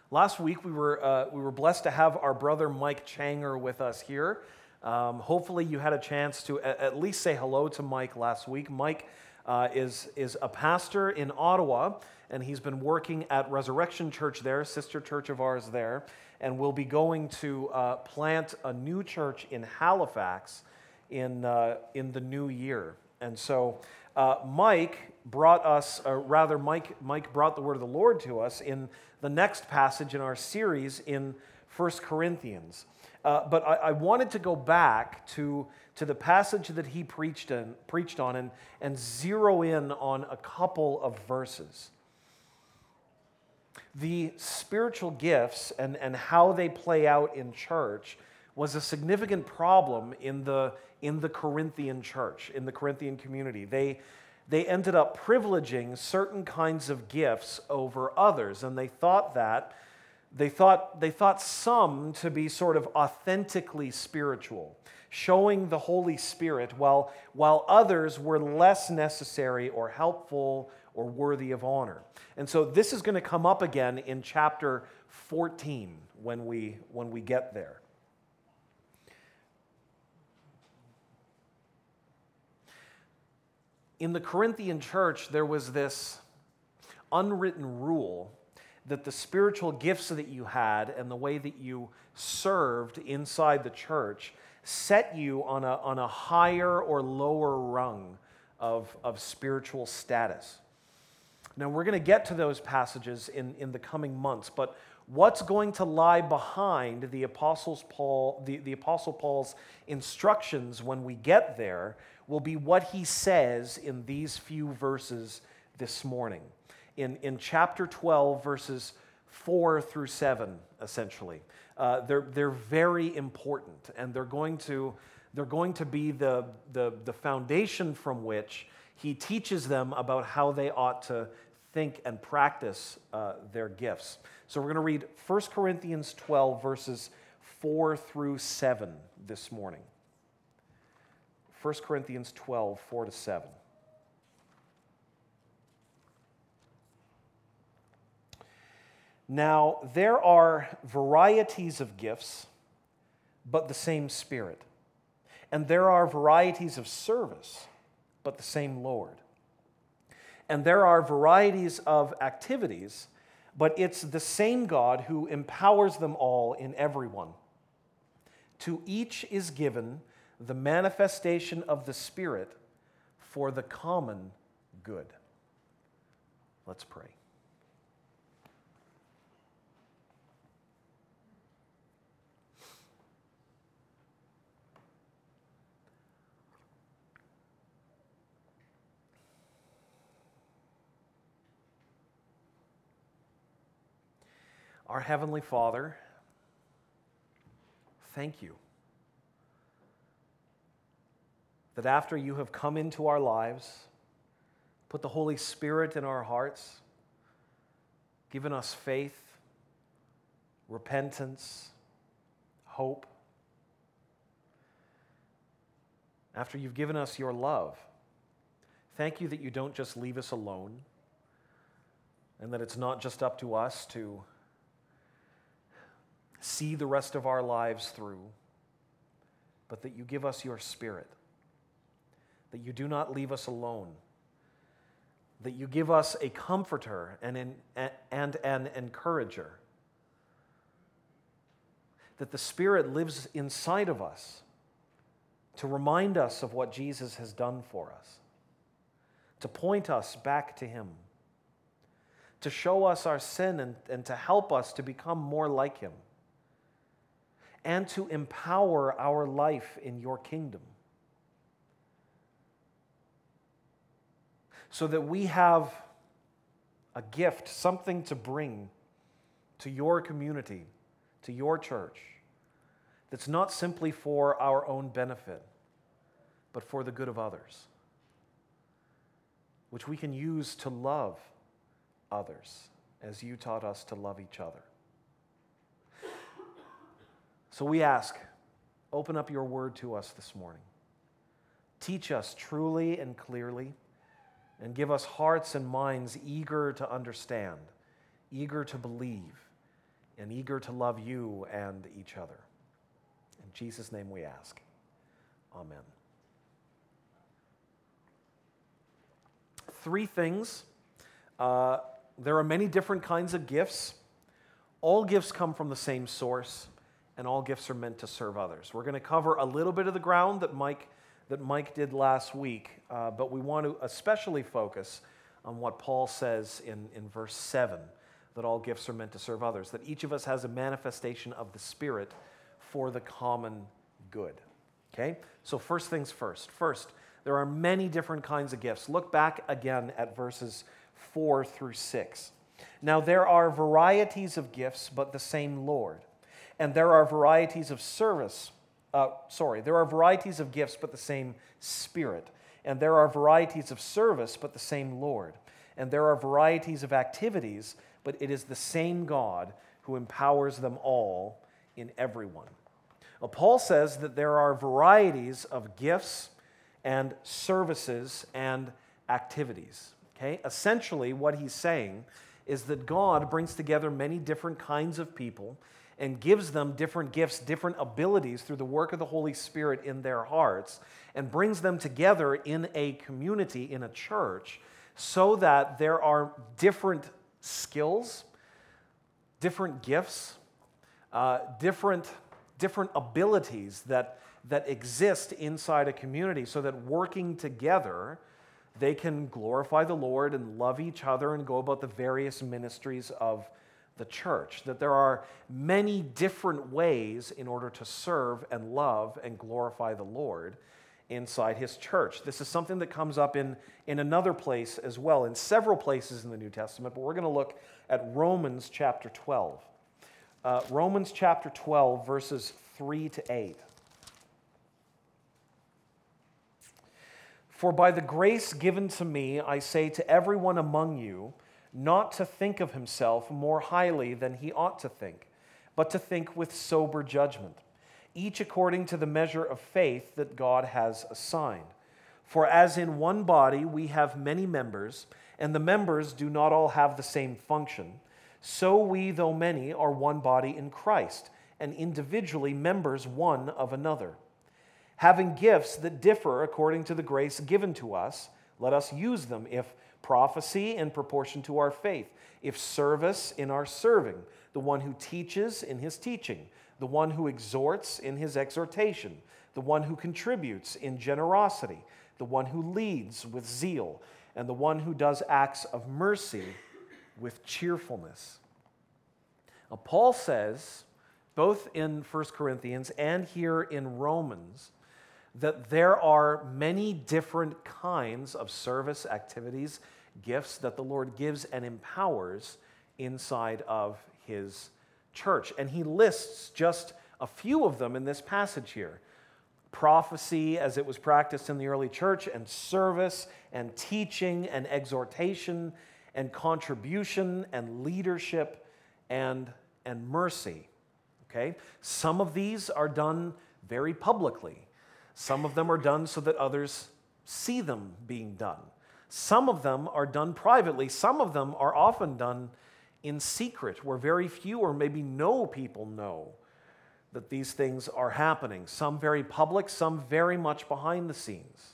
Last week we were blessed to have our brother Mike Changer with us here. Hopefully you had a chance to at least say hello to Mike last week. Mike is a pastor in Ottawa, and he's been working at Resurrection Church there, sister church of ours there, and will be going to plant a new church in Halifax in the new year. And so Mike brought the word of the Lord to us in the next passage in our series in 1 Corinthians. But I wanted to go back to the passage that he preached on and zero in on a couple of verses. The spiritual gifts and how they play out in church was a significant problem in the Corinthian church, in the Corinthian community. They ended up privileging certain kinds of gifts over others, and they thought some to be sort of authentically spiritual, showing the Holy Spirit, while others were less necessary or helpful or worthy of honor. And so this is going to come up again in chapter 14 when we get there. In the Corinthian church, there was this unwritten rule that the spiritual gifts that you had and the way that you served inside the church set you on a higher or lower rung of spiritual status. Now, we're going to get to those passages in the coming months, but what's going to lie behind the Apostle Paul's instructions when we get there will be what he says in these few verses this morning. In chapter 12, verses 4 through 7, essentially. They're very important, and they're going to be the foundation from which he teaches them about how they ought to think and practice their gifts. So we're going to read 1 Corinthians 12, verses 4 through 7 this morning. 1 Corinthians 12, 4 to 7. Now, there are varieties of gifts, but the same Spirit. And there are varieties of service, but the same Lord. And there are varieties of activities, but it's the same God who empowers them all in everyone. To each is given the manifestation of the Spirit for the common good. Let's pray. Our Heavenly Father, thank you that after you have come into our lives, put the Holy Spirit in our hearts, given us faith, repentance, hope, after you've given us your love, thank you that you don't just leave us alone, and that it's not just up to us to see the rest of our lives through, but that you give us your Spirit, that you do not leave us alone, that you give us a comforter and an encourager, that the Spirit lives inside of us to remind us of what Jesus has done for us, to point us back to Him, to show us our sin and to help us to become more like Him, and to empower our life in your kingdom, so that we have a gift, something to bring to your community, to your church, that's not simply for our own benefit, but for the good of others, which we can use to love others as you taught us to love each other. So we ask, open up your word to us this morning. Teach us truly and clearly, and give us hearts and minds eager to understand, eager to believe, and eager to love you and each other. In Jesus' name we ask. Amen. Three things. There are many different kinds of gifts. All gifts come from the same source, and all gifts are meant to serve others. We're going to cover a little bit of the ground that Mike did last week, but we want to especially focus on what Paul says in verse 7, that all gifts are meant to serve others, that each of us has a manifestation of the Spirit for the common good. Okay? So first things first. First, there are many different kinds of gifts. Look back again at verses 4 through 6. Now there are varieties of gifts, but the same Lord. And there are varieties of there are varieties of gifts, but the same Spirit. And there are varieties of service, but the same Lord. And there are varieties of activities, but it is the same God who empowers them all in everyone. Well, Paul says that there are varieties of gifts and services and activities. Okay? Essentially, what he's saying is that God brings together many different kinds of people and gives them different gifts, different abilities through the work of the Holy Spirit in their hearts, and brings them together in a community, in a church, so that there are different skills, different gifts, different abilities that exist inside a community, so that working together, they can glorify the Lord and love each other and go about the various ministries of the church. That there are many different ways in order to serve and love and glorify the Lord inside his church. This is something that comes up in another place as well, in several places in the New Testament, but we're going to look at Romans chapter 12. Romans chapter 12, verses 3 to 8. For by the grace given to me, I say to everyone among you, not to think of himself more highly than he ought to think, but to think with sober judgment, each according to the measure of faith that God has assigned. For as in one body we have many members, and the members do not all have the same function, so we, though many, are one body in Christ, and individually members one of another. Having gifts that differ according to the grace given to us, let us use them. If prophecy, in proportion to our faith. If service, in our serving. The one who teaches, in his teaching. The one who exhorts, in his exhortation. The one who contributes, in generosity. The one who leads, with zeal. And the one who does acts of mercy, with cheerfulness. Now, Paul says, both in 1 Corinthians and here in Romans, that there are many different kinds of service, activities, gifts that the Lord gives and empowers inside of his church. And he lists just a few of them in this passage here. Prophecy as it was practiced in the early church, and service, and teaching, and exhortation, and contribution, and leadership, and mercy. Okay? Some of these are done very publicly. Some of them are done so that others see them being done. Some of them are done privately. Some of them are often done in secret, where very few or maybe no people know that these things are happening. Some very public, some very much behind the scenes.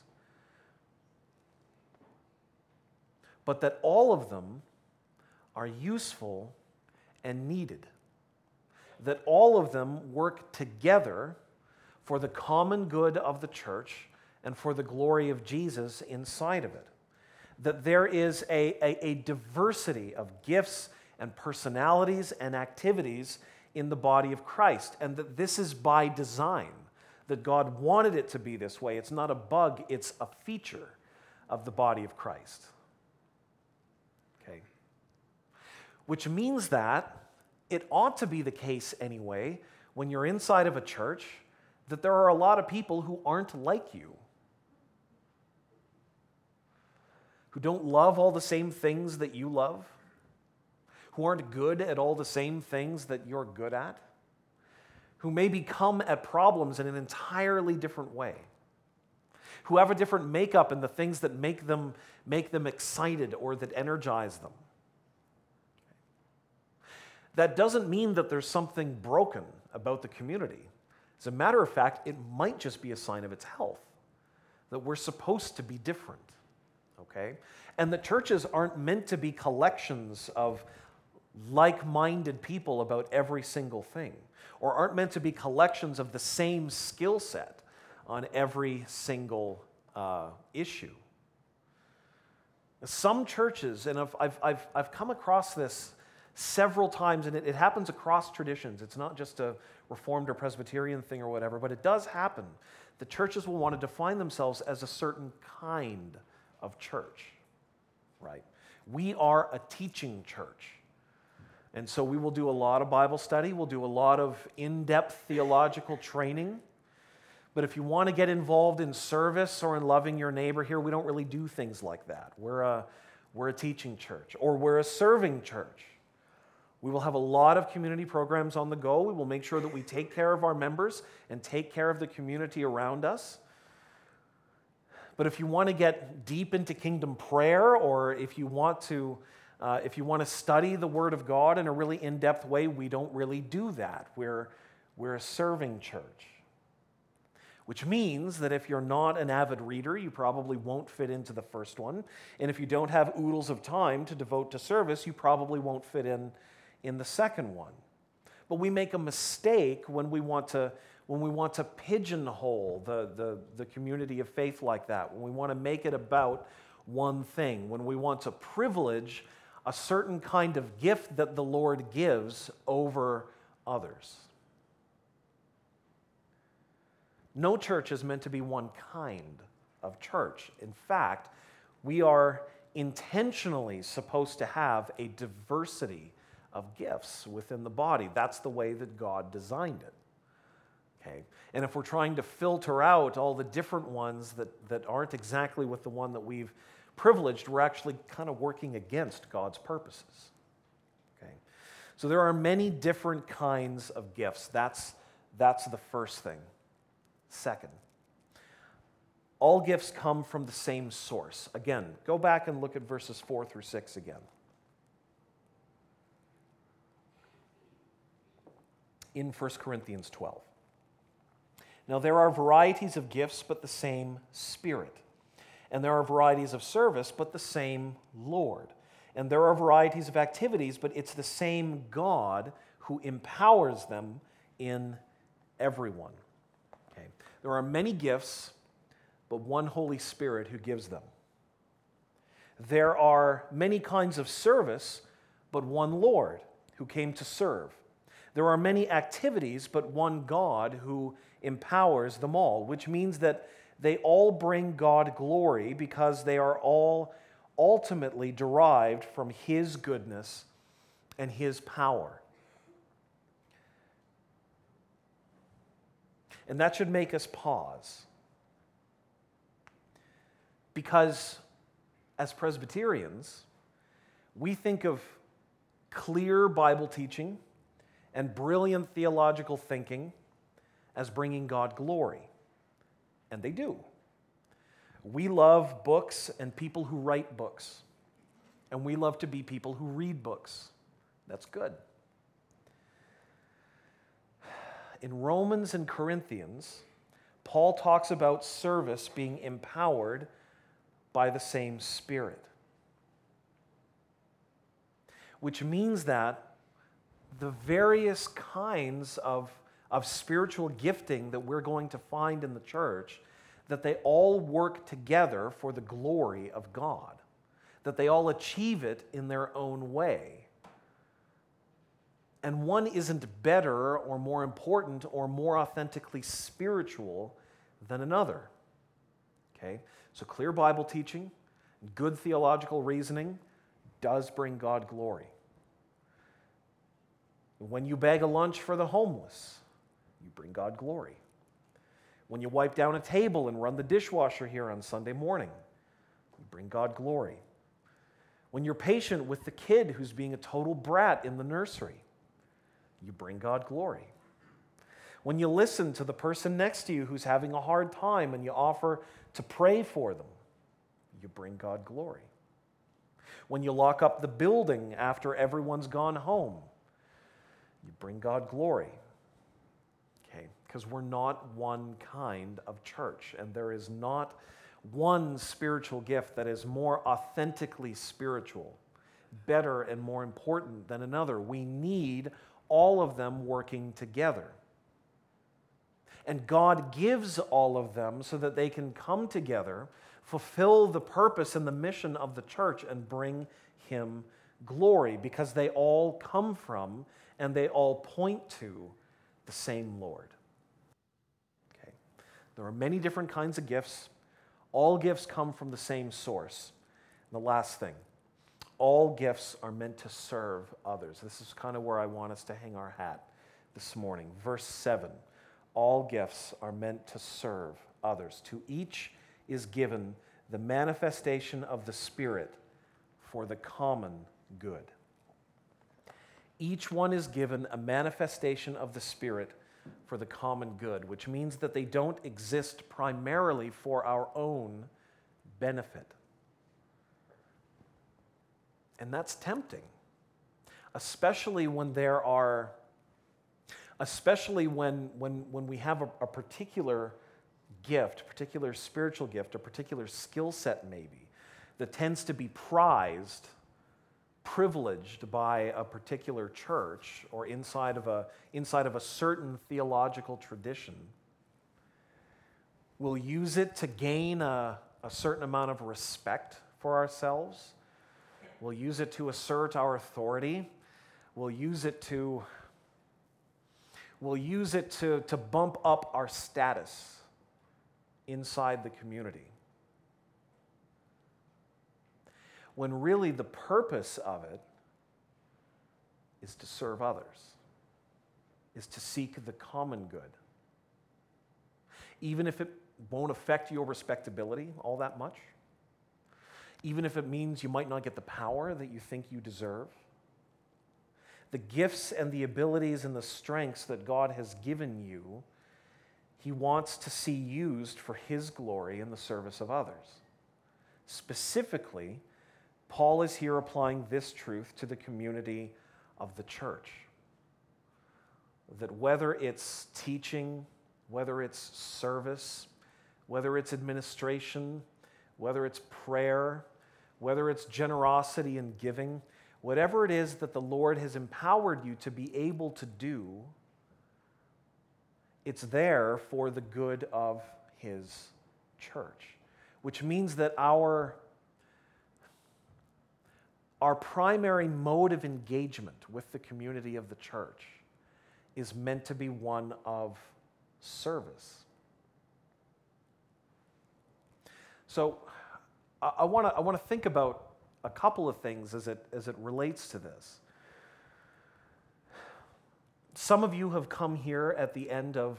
But that all of them are useful and needed. That all of them work together for the common good of the church and for the glory of Jesus inside of it. That there is a diversity of gifts and personalities and activities in the body of Christ, and that this is by design, that God wanted it to be this way. It's not a bug, it's a feature of the body of Christ. Okay. Which means that it ought to be the case anyway, when you're inside of a church, that there are a lot of people who aren't like you, who don't love all the same things that you love, who aren't good at all the same things that you're good at, who maybe come at problems in an entirely different way, who have a different makeup in the things that make them excited or that energize them. that doesn't mean that there's something broken about the community. As a matter of fact, it might just be a sign of its health, that we're supposed to be different, okay? And the churches aren't meant to be collections of like-minded people about every single thing, or aren't meant to be collections of the same skill set on every single issue. Some churches, and I've come across this several times, and it happens across traditions. It's not just a Reformed or Presbyterian thing or whatever, but it does happen. The churches will want to define themselves as a certain kind of church, right? We are a teaching church. And so we will do a lot of Bible study. We'll do a lot of in-depth theological training. But if you want to get involved in service or in loving your neighbor here, we don't really do things like that. We're a teaching church, or we're a serving church. We will have a lot of community programs on the go. We will make sure that we take care of our members and take care of the community around us. But if you want to get deep into kingdom prayer, or if you want to study the Word of God in a really in-depth way, we don't really do that. We're a serving church. Which means that if you're not an avid reader, you probably won't fit into the first one. And if you don't have oodles of time to devote to service, you probably won't fit in the second one. But we make a mistake when we want to pigeonhole the community of faith like that, when we want to make it about one thing, when we want to privilege a certain kind of gift that the Lord gives over others. No church is meant to be one kind of church. In fact, we are intentionally supposed to have a diversity of gifts within the body. That's the way that God designed it. Okay? And if we're trying to filter out all the different ones that aren't exactly with the one that we've privileged, we're actually kind of working against God's purposes. Okay? So there are many different kinds of gifts. That's the first thing. Second, all gifts come from the same source. Again, go back and look at verses 4 through 6 again. In 1 Corinthians 12. Now there are varieties of gifts, but the same Spirit. And there are varieties of service, but the same Lord. And there are varieties of activities, but it's the same God who empowers them in everyone. Okay. There are many gifts, but one Holy Spirit who gives them. There are many kinds of service, but one Lord who came to serve. There are many activities, but one God who empowers them all, which means that they all bring God glory because they are all ultimately derived from His goodness and His power. And that should make us pause. Because as Presbyterians, we think of clear Bible teaching and brilliant theological thinking as bringing God glory. And they do. We love books and people who write books. And we love to be people who read books. That's good. In Romans and Corinthians, Paul talks about service being empowered by the same Spirit. Which means that the various kinds of spiritual gifting that we're going to find in the church, that they all work together for the glory of God, that they all achieve it in their own way. And one isn't better or more important or more authentically spiritual than another. Okay? So clear Bible teaching, good theological reasoning does bring God glory. When you bag a lunch for the homeless, you bring God glory. When you wipe down a table and run the dishwasher here on Sunday morning, you bring God glory. When you're patient with the kid who's being a total brat in the nursery, you bring God glory. When you listen to the person next to you who's having a hard time and you offer to pray for them, you bring God glory. When you lock up the building after everyone's gone home, You bring God glory. Okay, because we're not one kind of church, and there is not one spiritual gift that is more authentically spiritual, better and more important than another. We need all of them working together. And God gives all of them so that they can come together, fulfill the purpose and the mission of the church, and bring Him glory, because they all come from and they all point to the same Lord. Okay. There are many different kinds of gifts. All gifts come from the same source. And the last thing, all gifts are meant to serve others. This is kind of where I want us to hang our hat this morning. Verse 7, all gifts are meant to serve others. To each is given the manifestation of the Spirit for the common good. Each one is given a manifestation of the Spirit for the common good, which means that they don't exist primarily for our own benefit. And that's tempting, especially when we have a particular gift, particular spiritual gift, a particular skill set maybe, that tends to be prized, privileged by a particular church or inside of a certain theological tradition. We'll use it to gain a certain amount of respect for ourselves. We'll use it to assert our authority. We'll use it to bump up our status inside the community. When really the purpose of it is to serve others, is to seek the common good. Even if it won't affect your respectability all that much, even if it means you might not get the power that you think you deserve, the gifts and the abilities and the strengths that God has given you, He wants to see used for His glory in the service of others. Specifically, Paul is here applying this truth to the community of the church. That whether it's teaching, whether it's service, whether it's administration, whether it's prayer, whether it's generosity and giving, whatever it is that the Lord has empowered you to be able to do, it's there for the good of His church. Which means that our primary mode of engagement with the community of the church is meant to be one of service. So I want to think about a couple of things as it relates to this. Some of you have come here at the end of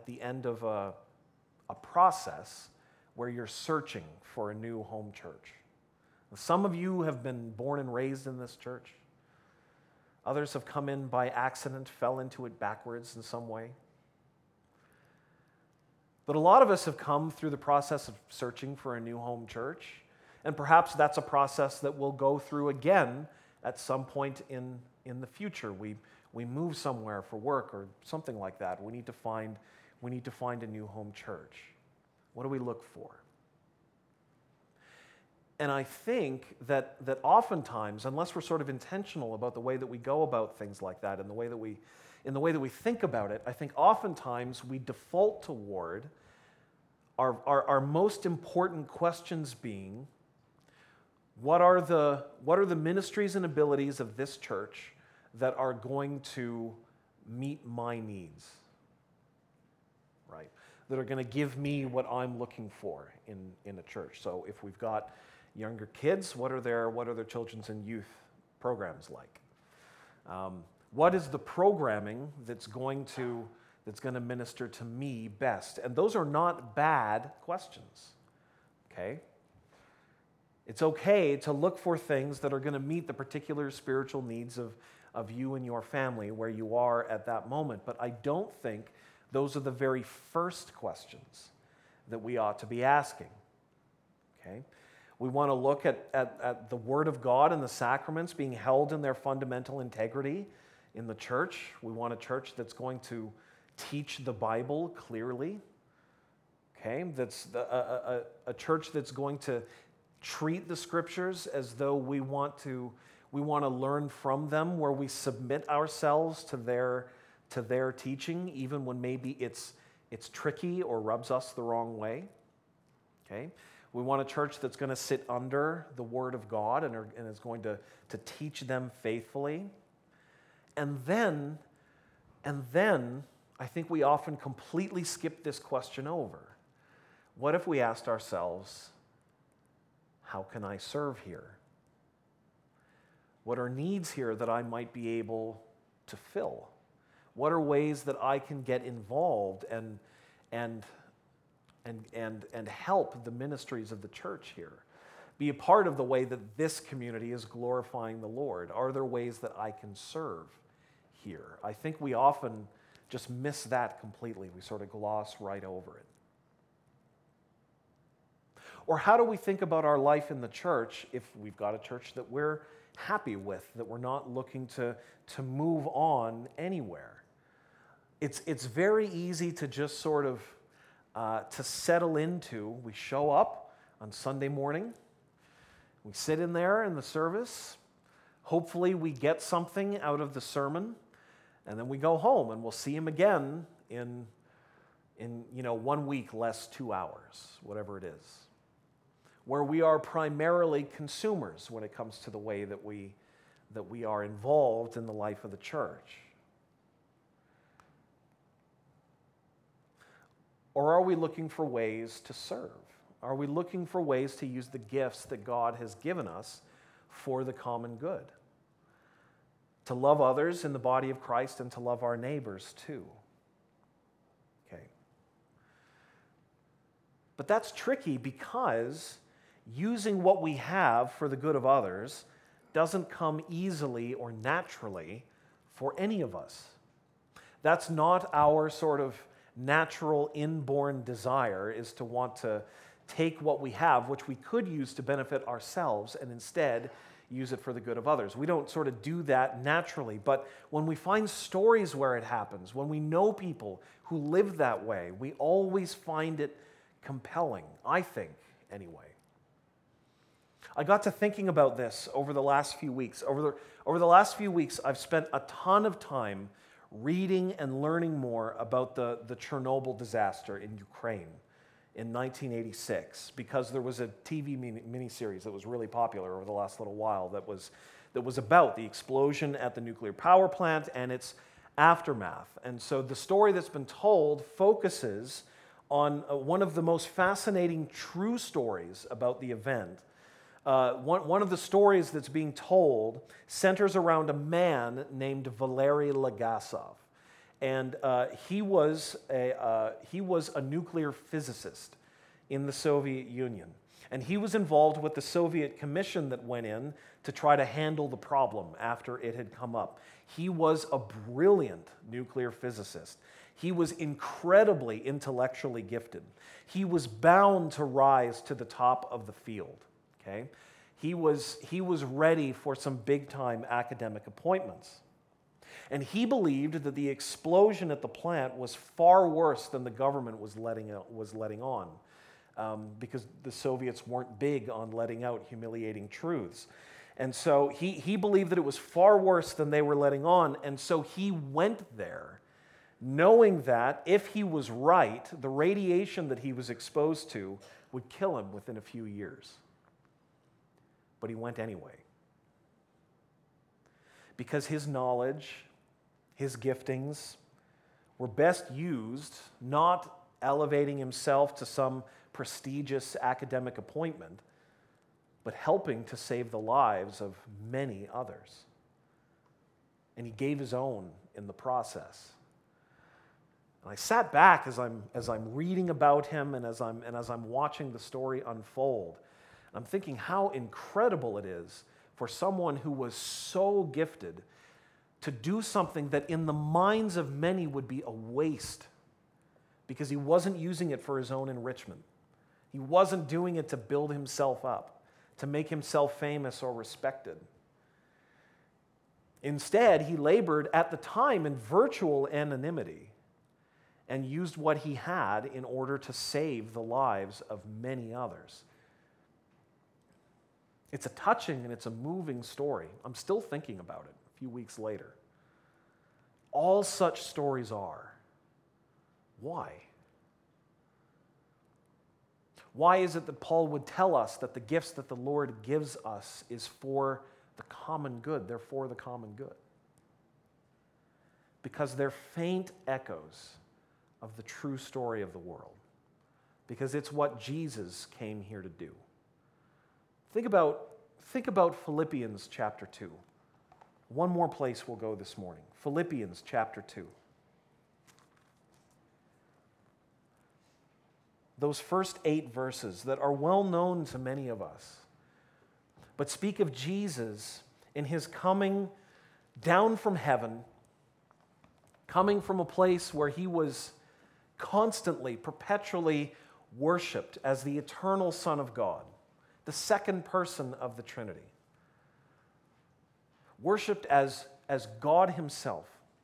a process where you're searching for a new home church. Some of you have been born and raised in this church. Others have come in by accident, fell into it backwards in some way. But a lot of us have come through the process of searching for a new home church, and perhaps that's a process that we'll go through again at some point in the future. We move somewhere for work or something like that. We need to find a new home church. What do we look for? And I think that oftentimes, unless we're sort of intentional about the way that we go about things like that and the way that we think about it, I think oftentimes we default toward our most important questions being, what are the ministries and abilities of this church that are going to meet my needs, right? That are going to give me what I'm looking for in a church. So if we've got younger kids, what are their children's and youth programs like? What is the programming that's going to minister to me best? And those are not bad questions, okay? It's okay to look for things that are going to meet the particular spiritual needs of you and your family where you are at that moment. But I don't think those are the very first questions that we ought to be asking, okay? We want to look at the Word of God and the sacraments being held in their fundamental integrity in the church. We want a church that's going to teach the Bible clearly. Okay, that's a church that's going to treat the scriptures as though we want to learn from them, where we submit ourselves to their teaching, even when maybe it's tricky or rubs us the wrong way. Okay, we want a church that's going to sit under the Word of God and is going to teach them faithfully. And then I think we often completely skip this question over. What if we asked ourselves, how can I serve here? What are needs here that I might be able to fill? What are ways that I can get involved and help the ministries of the church here? Be a part of the way that this community is glorifying the Lord. Are there ways that I can serve here? I think we often just miss that completely. We sort of gloss right over it. Or how do we think about our life in the church if we've got a church that we're happy with, that we're not looking to move on anywhere? It's very easy to just sort of to settle into. We show up on Sunday morning, we sit in there in the service, hopefully we get something out of the sermon, and then we go home and we'll see him again in 1 week less 2 hours, whatever it is. Where we are primarily consumers when it comes to the way that we are involved in the life of the church. Or are we looking for ways to serve? Are we looking for ways to use the gifts that God has given us for the common good? To love others in the body of Christ and to love our neighbors too. Okay. But that's tricky because using what we have for the good of others doesn't come easily or naturally for any of us. That's not our sort of natural inborn desire, is to want to take what we have, which we could use to benefit ourselves, and instead use it for the good of others. We don't sort of do that naturally, but when we find stories where it happens, when we know people who live that way, we always find it compelling, I think, anyway. I got to thinking about this over the last few weeks. Over the last few weeks, I've spent a ton of time reading and learning more about the Chernobyl disaster in Ukraine in 1986, because there was a TV miniseries that was really popular over the last little while that was about the explosion at the nuclear power plant and its aftermath. And so the story that's been told focuses on one of the most fascinating true stories about the event. One of the stories that's being told centers around a man named Valery Legasov. And he was a nuclear physicist in the Soviet Union. And he was involved with the Soviet commission that went in to try to handle the problem after it had come up. He was a brilliant nuclear physicist. He was incredibly intellectually gifted. He was bound to rise to the top of the field. Okay? He was ready for some big-time academic appointments. And he believed that the explosion at the plant was far worse than the government was letting on, because the Soviets weren't big on letting out humiliating truths. And so he believed that it was far worse than they were letting on, and so he went there, knowing that if he was right, the radiation that he was exposed to would kill him within a few years. But he went anyway. Because his knowledge, his giftings, were best used not elevating himself to some prestigious academic appointment, but helping to save the lives of many others. And he gave his own in the process. And I sat back as I'm reading about him and as I'm watching the story unfold. I'm thinking how incredible it is for someone who was so gifted to do something that in the minds of many would be a waste, because he wasn't using it for his own enrichment. He wasn't doing it to build himself up, to make himself famous or respected. Instead, he labored at the time in virtual anonymity and used what he had in order to save the lives of many others. It's a touching and it's a moving story. I'm still thinking about it a few weeks later. All such stories are. Why? Why is it that Paul would tell us that the gifts that the Lord gives us is for the common good? They're for the common good. Because they're faint echoes of the true story of the world. Because it's what Jesus came here to do. Think about Philippians chapter 2. One more place we'll go this morning. Philippians chapter 2. Those first 8 verses that are well known to many of us, but speak of Jesus in his coming down from heaven, coming from a place where he was constantly, perpetually worshiped as the eternal Son of God, the second person of the Trinity. Worshipped as God himself,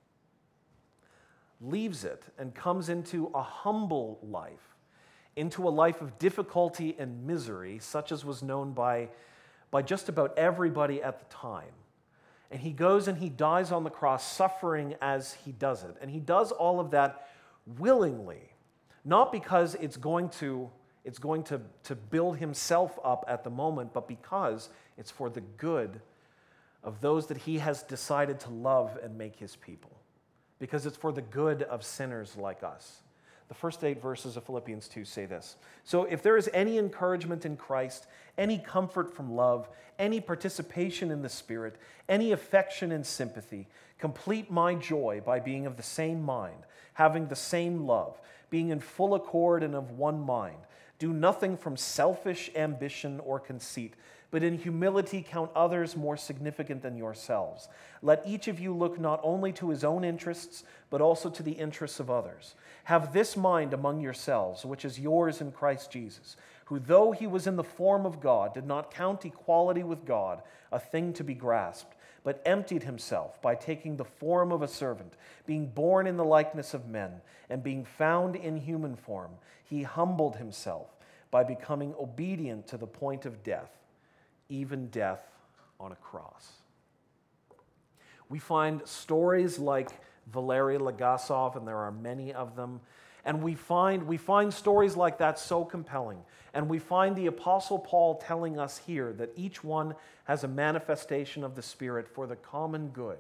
leaves it and comes into a humble life, into a life of difficulty and misery, such as was known by just about everybody at the time. And he goes and he dies on the cross, suffering as he does it. And he does all of that willingly, not because it's going to build himself up at the moment, but because it's for the good of those that he has decided to love and make his people. Because it's for the good of sinners like us. The first 8 verses of Philippians 2 say this. So if there is any encouragement in Christ, any comfort from love, any participation in the Spirit, any affection and sympathy, complete my joy by being of the same mind, having the same love, being in full accord and of one mind. Do nothing from selfish ambition or conceit, but in humility count others more significant than yourselves. Let each of you look not only to his own interests, but also to the interests of others. Have this mind among yourselves, which is yours in Christ Jesus, who though he was in the form of God, did not count equality with God a thing to be grasped, but emptied himself by taking the form of a servant, being born in the likeness of men, and being found in human form, he humbled himself by becoming obedient to the point of death, even death on a cross. We find stories like Valery Legasov, and there are many of them, and we find stories like that so compelling. And we find the Apostle Paul telling us here that each one has a manifestation of the Spirit for the common good,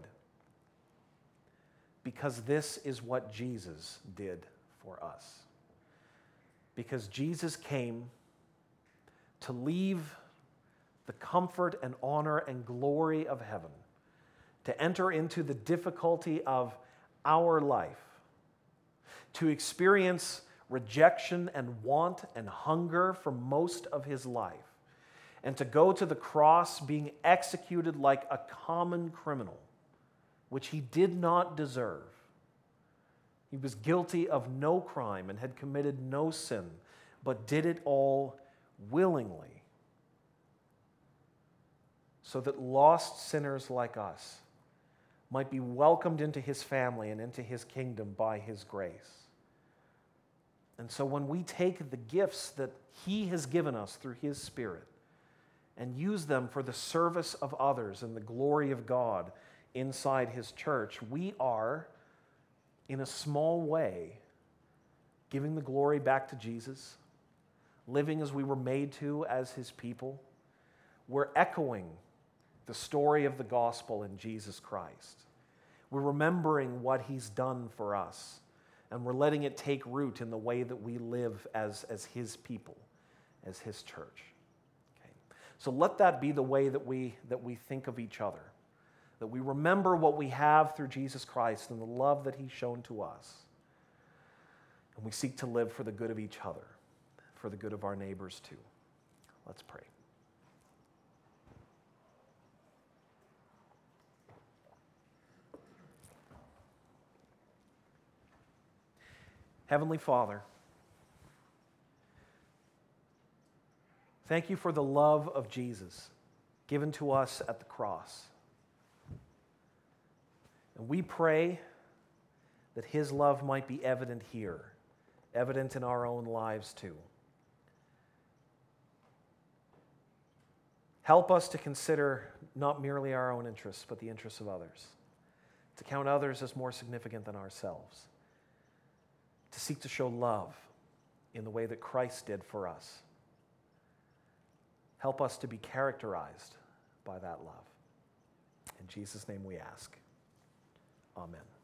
because this is what Jesus did for us. Because Jesus came to leave the comfort and honor and glory of heaven, to enter into the difficulty of our life, to experience rejection and want and hunger for most of his life, and to go to the cross being executed like a common criminal, which he did not deserve. He was guilty of no crime and had committed no sin, but did it all willingly, so that lost sinners like us might be welcomed into his family and into his kingdom by his grace. And so when we take the gifts that he has given us through his Spirit and use them for the service of others and the glory of God inside his church, we are, in a small way, giving the glory back to Jesus, living as we were made to as his people. We're echoing the story of the gospel in Jesus Christ. We're remembering what he's done for us, and we're letting it take root in the way that we live as his people, as his church. Okay. So let that be the way that we think of each other, that we remember what we have through Jesus Christ and the love that he's shown to us, and we seek to live for the good of each other, for the good of our neighbors too. Let's pray. Heavenly Father, thank you for the love of Jesus given to us at the cross. And we pray that his love might be evident here, evident in our own lives too. Help us to consider not merely our own interests, but the interests of others, to count others as more significant than ourselves, to seek to show love in the way that Christ did for us. Help us to be characterized by that love. In Jesus' name we ask. Amen.